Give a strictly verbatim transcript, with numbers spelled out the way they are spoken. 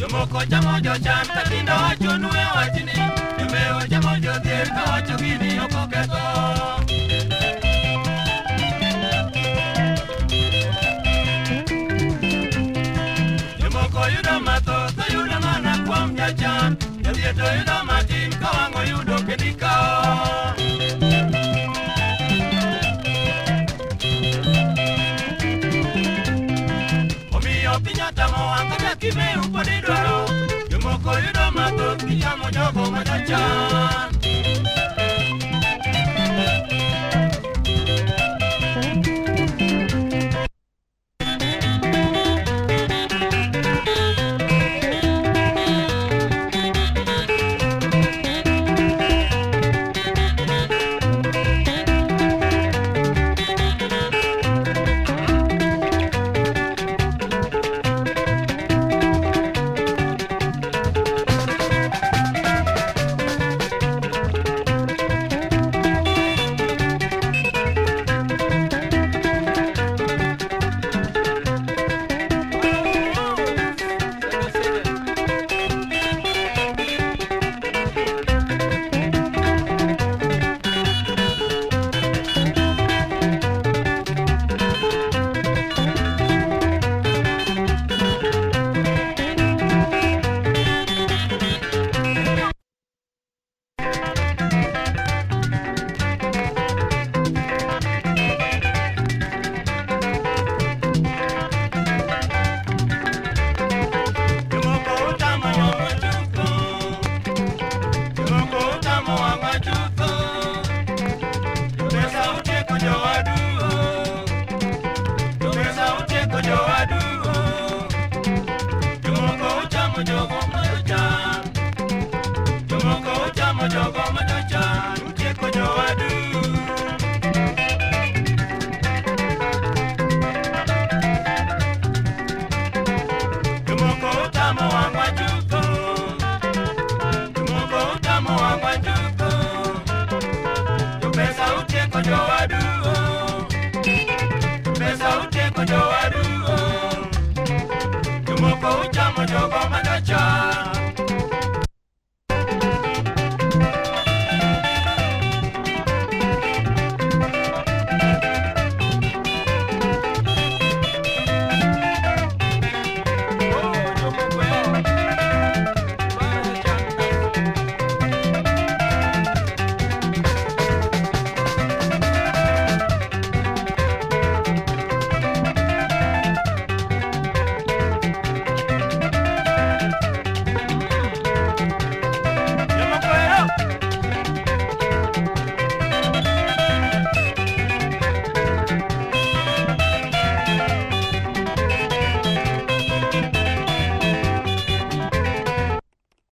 Jomoko chamo jochan katindo chunu e wachni. Jomeo chamo jodhier ka wacho gini ok oketho. Jomoko yudo mathoth oyudo mana kuom jachan. Jodhier to yudo matin ka wang' oyudo kendikao. Pinya tamo angka kime upodi doro. Jomoko yudo mathoth kichamo jogo majachan. Jomoko chamo jogo majachan.